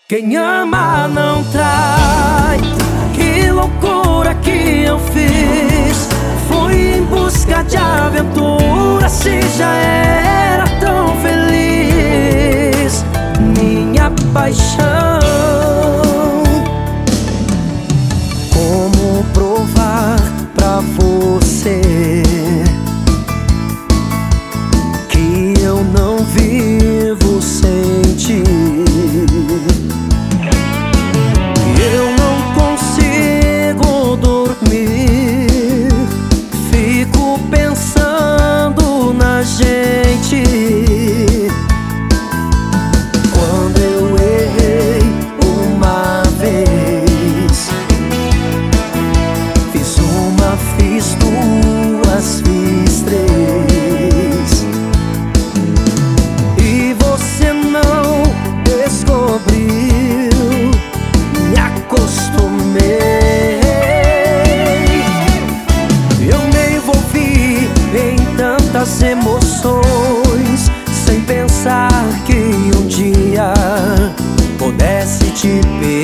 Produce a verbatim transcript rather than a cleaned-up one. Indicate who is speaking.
Speaker 1: Quem ama não trai. Que loucura que eu fiz. Fui em busca de aventura, se já era tão feliz. Minha paixão. Como provar pra você que eu não vivo sem ti? Eu não consigo dormir, fico pensando na gente. Quando eu errei uma vez, fiz uma, fiz duas, fiz três, e você não descobriu. Me acostumei, eu me envolvi em tantas emoções, sem pensar que um dia pudesse te perder.